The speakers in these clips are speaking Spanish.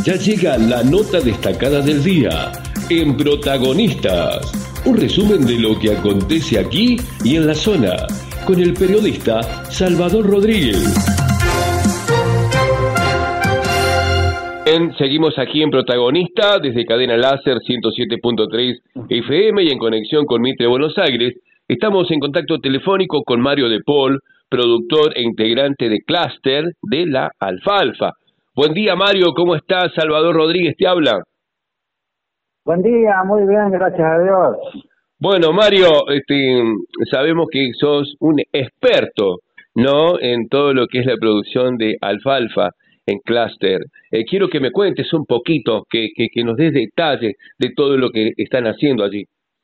Ya llega la nota destacada del día en Protagonistas. Un resumen de lo que acontece aquí y en la zona, con el periodista Salvador Rodríguez. Bien, seguimos aquí en Protagonista desde Cadena Láser 107.3 FM y en conexión con Mitre Buenos Aires. Estamos en contacto telefónico con Mario De Paul, productor e integrante de Cluster de la Alfalfa. Buen día, Mario, ¿cómo estás? Salvador Rodríguez te habla. Buen día, muy bien, gracias a Dios. Bueno, Mario, sabemos que sos un experto, ¿no?, en todo lo que es la producción de alfalfa en Cluster. Quiero que me cuentes un poquito, que nos des detalles de todo lo que están haciendo allí.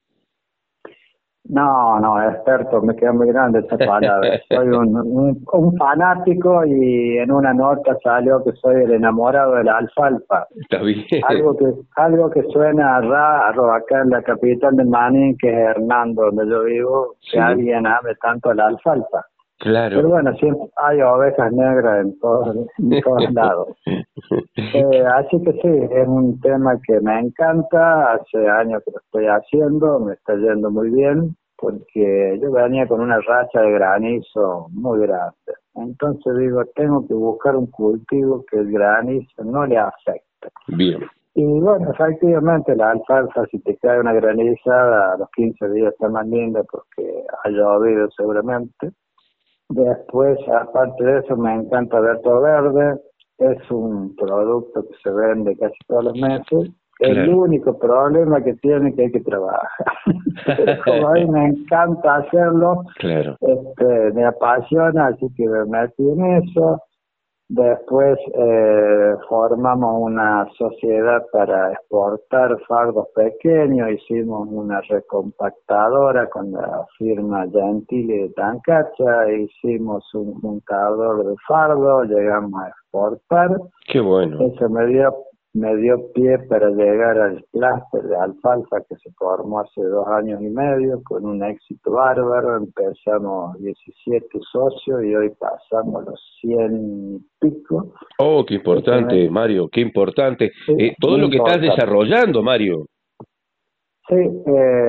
No, experto, me queda muy grande esa palabra. Soy un fanático y en una nota salió que soy el enamorado de la alfalfa. Está bien. Algo que suena raro acá en la capital de Manning, que es Hernando, donde yo vivo, Sí. que alguien ame tanto la alfalfa. Claro. Pero bueno, siempre hay ovejas negras en todos lados. Así que sí, es un tema que me encanta, hace años que lo estoy haciendo, me está yendo muy bien, porque yo venía con una racha de granizo muy grande. Entonces digo, tengo que buscar un cultivo que el granizo no le afecte. Bien. Y bueno, efectivamente la alfalfa, si te cae una granizada, a los 15 días está más linda porque ha llovido seguramente. Después, aparte de eso, me encanta ver todo verde. Es un producto que se vende casi todos los meses. Claro. El único problema que tiene es que hay que trabajar. Pero como a mí me encanta hacerlo, Claro. me apasiona, así que me metí en eso. Después formamos una sociedad para exportar fardos pequeños, hicimos una recompactadora con la firma Gentili de Tancacha, hicimos un juntador de fardo, llegamos a exportar. Qué bueno. Eso me dio pie para llegar al clúster de alfalfa que se formó hace 2 años y medio con un éxito bárbaro. Empezamos 17 socios y hoy pasamos los 100 y pico. Oh, qué importante, Mario, qué importante. Sí, Todo lo que estás importante. desarrollando, Mario. Sí,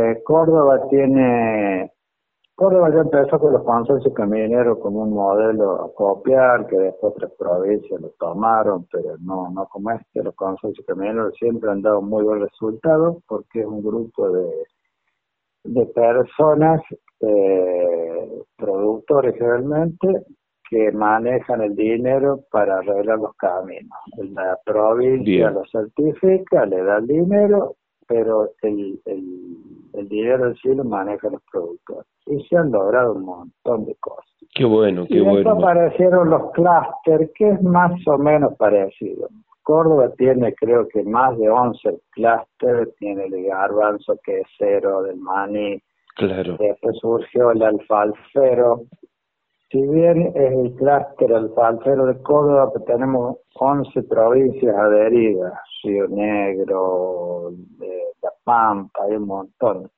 Córdoba ya empezó con los consorcios camineros como un modelo a copiar, que después otras provincias lo tomaron, pero no como este. Los consorcios camineros siempre han dado muy buen resultado porque es un grupo de personas, productores generalmente, que manejan el dinero para arreglar los caminos. La provincia Bien. lo certifica, le da el dinero, pero el dinero en sí lo manejan los productores. Y se han logrado un montón de cosas. Qué bueno, qué Y después bueno. aparecieron los clústeres, que es más o menos parecido. Córdoba tiene, creo que más de 11 clústeres, tiene el garbanzo, quesero, del maní. Claro. Después surgió el alfalfero. Si bien es el clúster alfalfero de Córdoba, pues tenemos 11 provincias adheridas, Río Negro, La Pampa, hay un montón.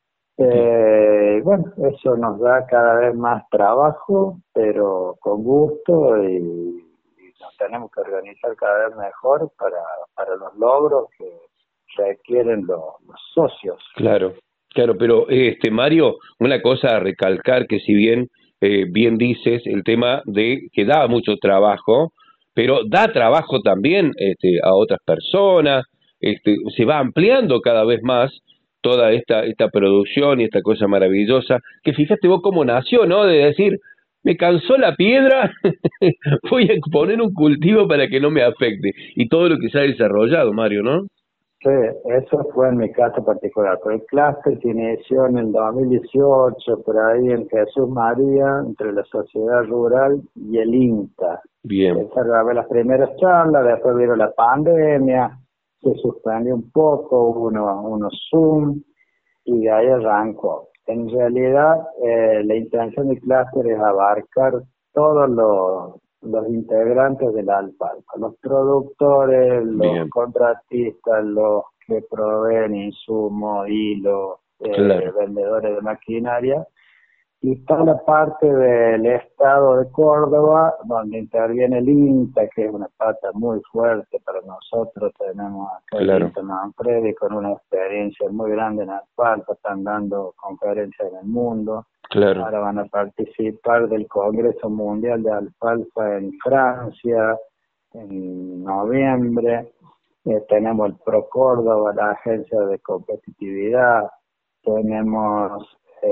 Bueno, eso nos da cada vez más trabajo, pero con gusto, y nos tenemos que organizar cada vez mejor para los logros que requieren los socios. Claro, pero Mario, una cosa a recalcar, que si bien bien dices el tema de que da mucho trabajo, pero da trabajo también a otras personas, se va ampliando cada vez más toda esta producción y esta cosa maravillosa, que fíjate vos cómo nació, ¿no? De decir, me cansó la piedra, voy a poner un cultivo para que no me afecte, y todo lo que se ha desarrollado, Mario, ¿no? Sí, eso fue en mi caso particular. Pero el clúster se inició en el 2018, por ahí en Jesús María, entre la Sociedad Rural y el INTA. Bien. Esa grabé las primeras charlas, después vino la pandemia, se suspendió un poco, hubo unos Zoom, y de ahí arrancó. En realidad, la intención del clúster es abarcar todos los integrantes de la alfalfa, los productores, los Bien. contratistas, los que proveen insumos, hilo, Claro. vendedores de maquinaria, Y está la parte del estado de Córdoba, donde interviene el INTA, que es una pata muy fuerte para nosotros. Tenemos acá el Claro, INTA Manfredi con una experiencia muy grande en alfalfa, están dando conferencias en el mundo. claro. Ahora van a participar del Congreso Mundial de Alfalfa en Francia en noviembre. Tenemos el Pro Córdoba, la agencia de competitividad. Tenemos,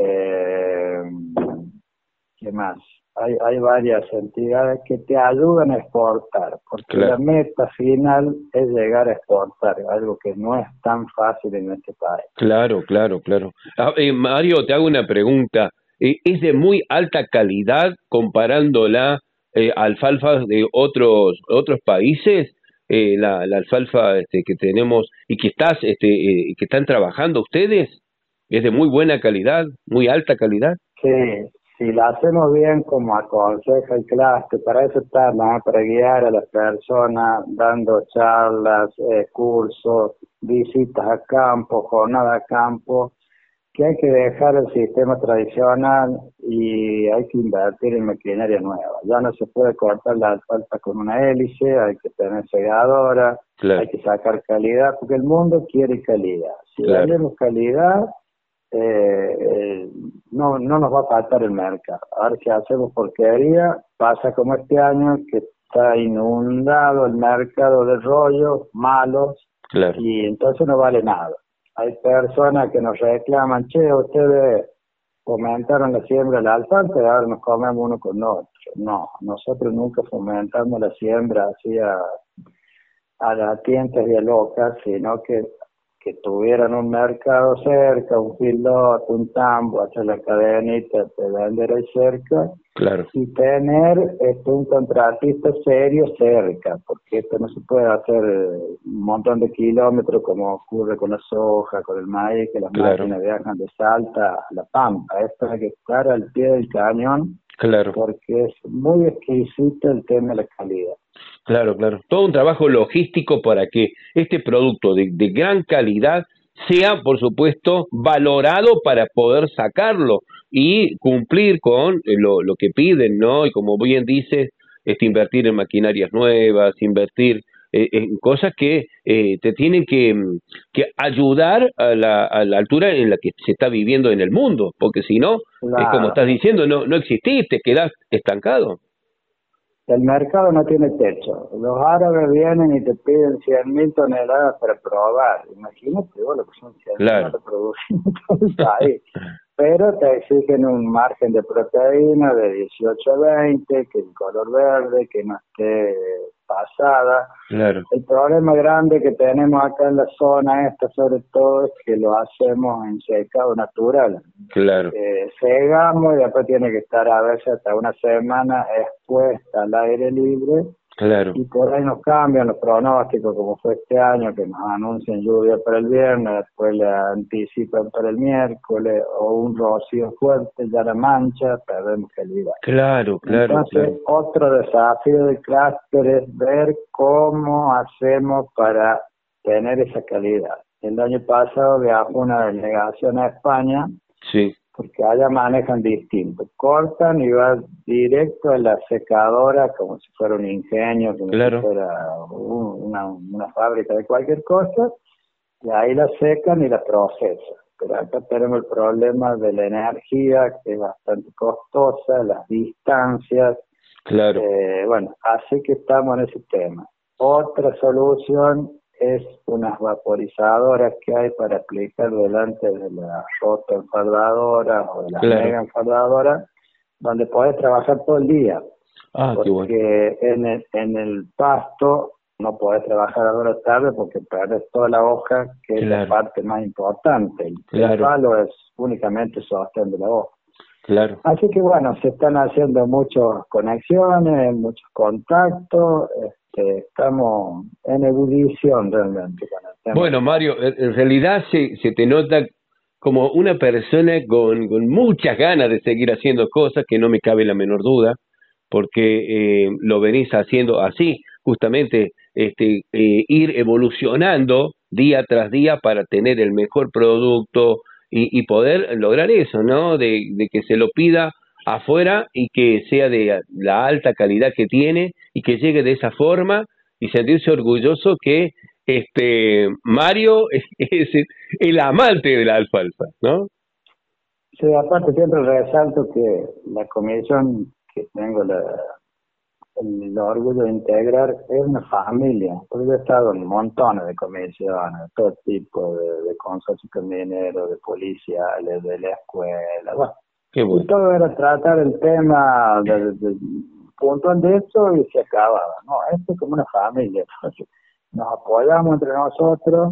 ¿qué más? Hay varias entidades que te ayudan a exportar, porque la Claro, meta final es llegar a exportar, algo que no es tan fácil en este país. claro, claro, claro. Mario, te hago una pregunta. ¿Es de muy alta calidad comparándola alfalfa de otros países? La alfalfa que tenemos y que están trabajando ustedes, ¿es de muy buena calidad, muy alta calidad? Sí, si la hacemos bien como aconseja el clúster, para eso está, ¿no? Para guiar a las personas, dando charlas, cursos, visitas a campo, jornada a campo, que hay que dejar el sistema tradicional y hay que invertir en maquinaria nueva. Ya no se puede cortar la alfalfa con una hélice, hay que tener segadora, Claro, hay que sacar calidad, porque el mundo quiere calidad. Si claro, vendemos calidad, no nos va a faltar el mercado. Ahora si hacemos porquería, pasa como este año que está inundado el mercado de rollos malos claro. y entonces no vale nada. Hay personas que nos reclaman, che, ustedes fomentaron la siembra de la alfalfa y ahora nos comemos uno con otro. No, nosotros nunca fomentamos la siembra así a las tientas y a locas, sino que tuvieran un mercado cerca, un piloto, un tambo, hacer la cadenita de vender ahí cerca Claro, y tener un contratista serio cerca, porque esto no se puede hacer un montón de kilómetros como ocurre con la soja, con el maíz, que las claro, máquinas viajan de Salta a La Pampa. Esto hay que estar al pie del cañón claro, porque es muy exquisito el tema de la calidad. claro, claro. Todo un trabajo logístico para que este producto de gran calidad sea, por supuesto, valorado para poder sacarlo y cumplir con lo que piden, ¿no? Y como bien dices, invertir en maquinarias nuevas, invertir en cosas que te tienen que ayudar a la altura en la que se está viviendo en el mundo, porque si no, es como Claro, estás diciendo, no existís, te quedás estancado. el mercado no tiene techo. Los árabes vienen y te piden 100.000 toneladas para probar. Imagínate vos lo que son 100.000, no Claro, te producen en todo el país. Pero te exigen un margen de proteína de 18 a 20, que el color verde, que no esté pasada. claro, El problema grande que tenemos acá en la zona esta, sobre todo, es que lo hacemos en secado natural. claro, Segamos y después tiene que estar a veces hasta una semana expuesta al aire libre claro. y por ahí nos cambian los pronósticos como fue este año que nos anuncian lluvia para el viernes, después la anticipan para el miércoles o un rocío fuerte, ya la mancha, perdemos calidad. Claro, claro, claro. Entonces otro desafío del clúster es ver cómo hacemos para tener esa calidad. El año pasado viajó una delegación a España Sí, porque allá manejan distinto. Cortan y va directo a la secadora como si fuera un ingenio, como si claro, fuera una fábrica de cualquier cosa, y ahí la secan y la procesan. Pero acá tenemos el problema de la energía, que es bastante costosa, las distancias, claro, bueno, así que estamos en ese tema. Otra solución es unas vaporizadoras que hay para aplicar delante de la rotoenfaldadora o de las claro. mega enfardadoras, donde podés trabajar todo el día, Ah, qué bueno. porque en el pasto no podés trabajar a hora tarde porque perdés toda la hoja, que es la Claro, parte más importante. El claro, palo es únicamente sostén de la hoja. claro. Así que bueno, se están haciendo muchas conexiones, muchos contactos, estamos en ebullición realmente con el tema del Bueno, cambio. Mario, en realidad se te nota como una persona con muchas ganas de seguir haciendo cosas, que no me cabe la menor duda, porque lo venís haciendo así, justamente ir evolucionando día tras día para tener el mejor producto, y poder lograr eso, ¿no? De que se lo pida afuera y que sea de la alta calidad que tiene y que llegue de esa forma y sentirse orgulloso que Mario es el amante de la alfalfa, ¿no? Sí, aparte siempre resalto que la comisión que tengo el orgullo de integrar es una familia, porque yo he estado en montones de comisiones, todo tipo de consorcios mineros, de policiales, de la escuela, bueno. Qué bueno. Y todo era tratar el tema puntual de esto y se acababa, ¿no? Esto es como una familia, nos apoyamos entre nosotros.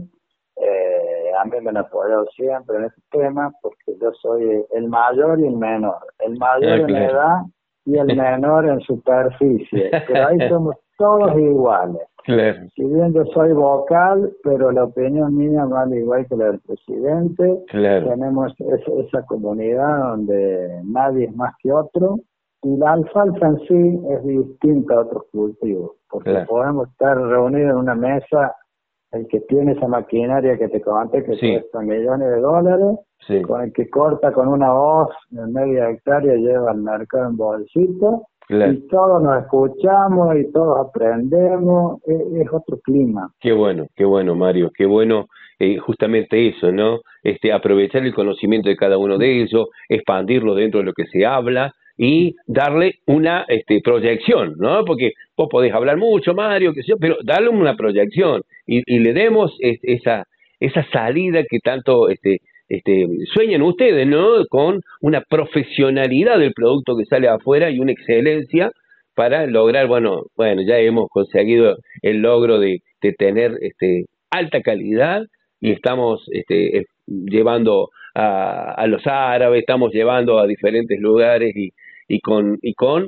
A mí me han apoyado siempre en este tema porque yo soy el mayor y el menor, el mayor en edad y el menor en superficie, pero ahí somos todos iguales. Claro. Si bien yo soy vocal, pero la opinión mía vale igual que la del presidente. Claro. Tenemos esa comunidad donde nadie es más que otro, y la alfalfa en sí es distinta a otros cultivos, porque podemos estar reunidos en una mesa, el que tiene esa maquinaria que te comenté que cuesta millones de dólares, con el que corta con una hoz en media hectárea y lleva al mercado en bolsito, y todos nos escuchamos y todos aprendemos, es otro clima. Qué bueno, Mario, qué bueno, justamente eso, ¿no? Aprovechar el conocimiento de cada uno de ellos, expandirlo dentro de lo que se habla y darle una proyección, ¿no? Porque vos podés hablar mucho, Mario, qué sé yo, pero darle una proyección y le demos esa salida que tanto sueñan ustedes, ¿no? Con una profesionalidad del producto que sale afuera y una excelencia para lograr, bueno, ya hemos conseguido el logro de tener alta calidad y estamos llevando a los árabes, estamos llevando a diferentes lugares y con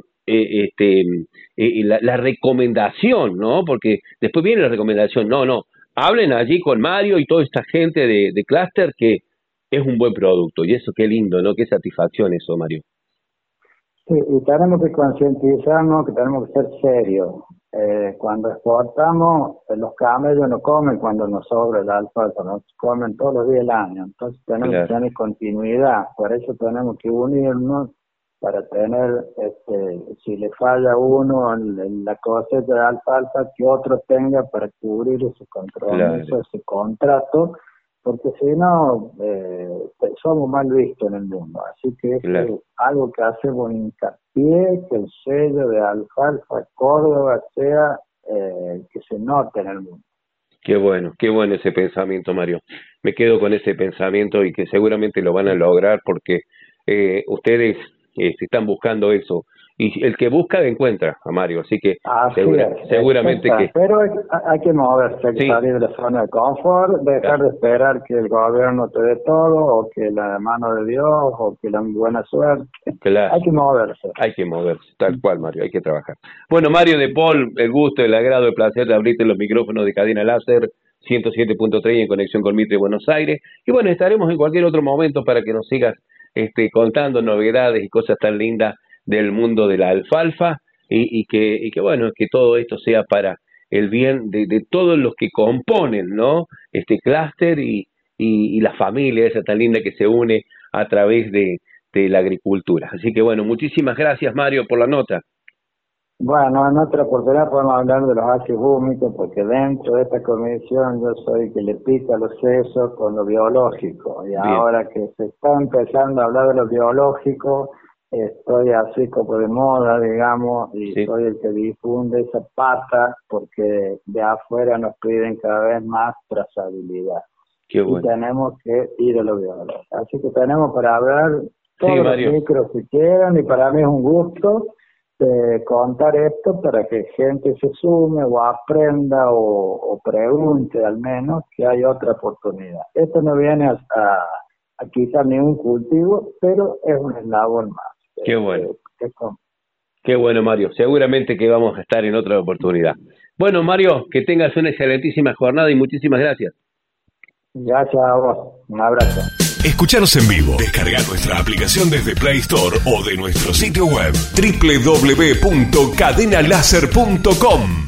la recomendación, ¿no? Porque después viene la recomendación, no, hablen allí con Mario y toda esta gente de Cluster que es un buen producto, y eso qué lindo, ¿no? Qué satisfacción eso, Mario. Sí, y tenemos que concientizarnos que tenemos que ser serios. Cuando exportamos, los camellos no comen cuando nos sobra el alfalfa, nos comen todos los días del año, entonces tenemos que tener continuidad, por eso tenemos que unirnos para tener, si le falla uno en la cosecha de alfalfa, que otro tenga para cubrir ese compromiso, ese contrato, porque si no, somos mal vistos en el mundo. Así que es algo que hacemos hincapié, que el sello de Alfalfa Córdoba sea que se note en el mundo. Qué bueno ese pensamiento, Mario. Me quedo con ese pensamiento y que seguramente lo van a lograr porque ustedes están buscando eso. Y el que busca encuentra a Mario, así que seguramente que... Pero hay que moverse, hay que salir de la zona de confort, dejar de esperar que el gobierno te dé todo, o que la mano de Dios, o que la buena suerte. Hay que moverse. Hay que moverse, tal cual, Mario, hay que trabajar. Bueno, Mario de Paul, el gusto, el agrado, el placer de abrirte los micrófonos de Cadena Láser 107.3 en conexión con Mitre Buenos Aires. Y bueno, estaremos en cualquier otro momento para que nos sigas contando novedades y cosas tan lindas del mundo de la alfalfa y que bueno, que todo esto sea para el bien de todos los que componen, ¿no? Este clúster y la familia esa tan linda que se une a través de la agricultura. Así que bueno, muchísimas gracias, Mario, por la nota. Bueno, en otra oportunidad podemos hablar de los ácidos húmicos, porque dentro de esta comisión yo soy el que le pica los sesos con lo biológico. Y ahora que se está empezando a hablar de lo biológico, estoy así como de moda, digamos, y soy el que difunde esa pata, porque de afuera nos piden cada vez más trazabilidad. Qué bueno. Y tenemos que ir a lo biológico. Así que tenemos para hablar todos los micros que quieran, y para mí es un gusto contar esto para que gente se sume o aprenda o pregunte al menos que hay otra oportunidad. Esto no viene a quitar ningún cultivo, pero es un eslabón más. Qué bueno. Qué bueno, Mario. Seguramente que vamos a estar en otra oportunidad. Bueno, Mario, que tengas una excelentísima jornada y muchísimas gracias. Gracias a vos. Un abrazo. Escucharos en vivo. Descarga nuestra aplicación desde Play Store o de nuestro sitio web www.cadenalaser.com.